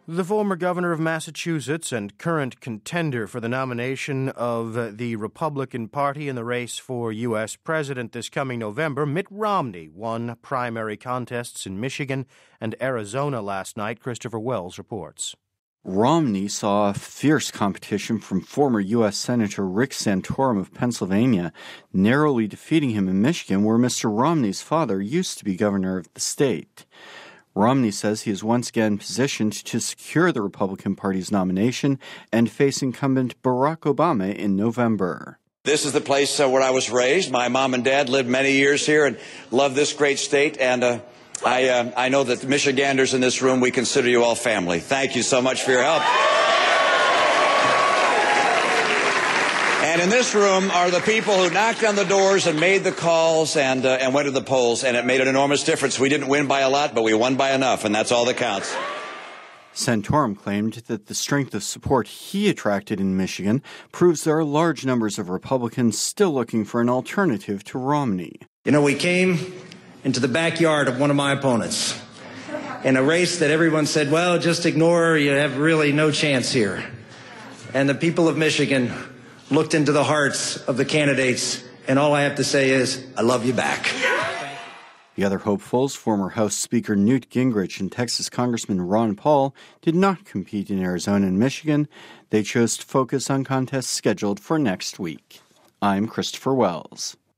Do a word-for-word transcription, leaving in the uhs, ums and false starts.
The former governor of Massachusetts and current contender for the nomination of the Republican Party in the race for U S president this coming November, Mitt Romney, won primary contests in Michigan and Arizona last night. Christopher Wells reports. Romney saw fierce competition from former U S Senator Rick Santorum of Pennsylvania, narrowly defeating him in Michigan, where Mister Romney's father used to be governor of the state. Romney says he is once again positioned to secure the Republican Party's nomination and face incumbent Barack Obama in November. This is the place uh, where I was raised. My mom and dad lived many years here and love this great state. And uh, I, uh, I know that the Michiganders in this room, we consider you all family. Thank you so much for your help. And in this room are the people who knocked on the doors and made the calls and uh, and went to the polls, and it made an enormous difference. We didn't win by a lot, but we won by enough, and that's all that counts. Santorum claimed that the strength of support he attracted in Michigan proves there are large numbers of Republicans still looking for an alternative to Romney. You know, we came into the backyard of one of my opponents in a race that everyone said, well, just ignore, you have really no chance here. And the people of Michigan looked into the hearts of the candidates, and all I have to say is, I love you back. The other hopefuls, former House Speaker Newt Gingrich and Texas Congressman Ron Paul, did not compete in Arizona and Michigan. They chose to focus on contests scheduled for next week. I'm Christopher Wells.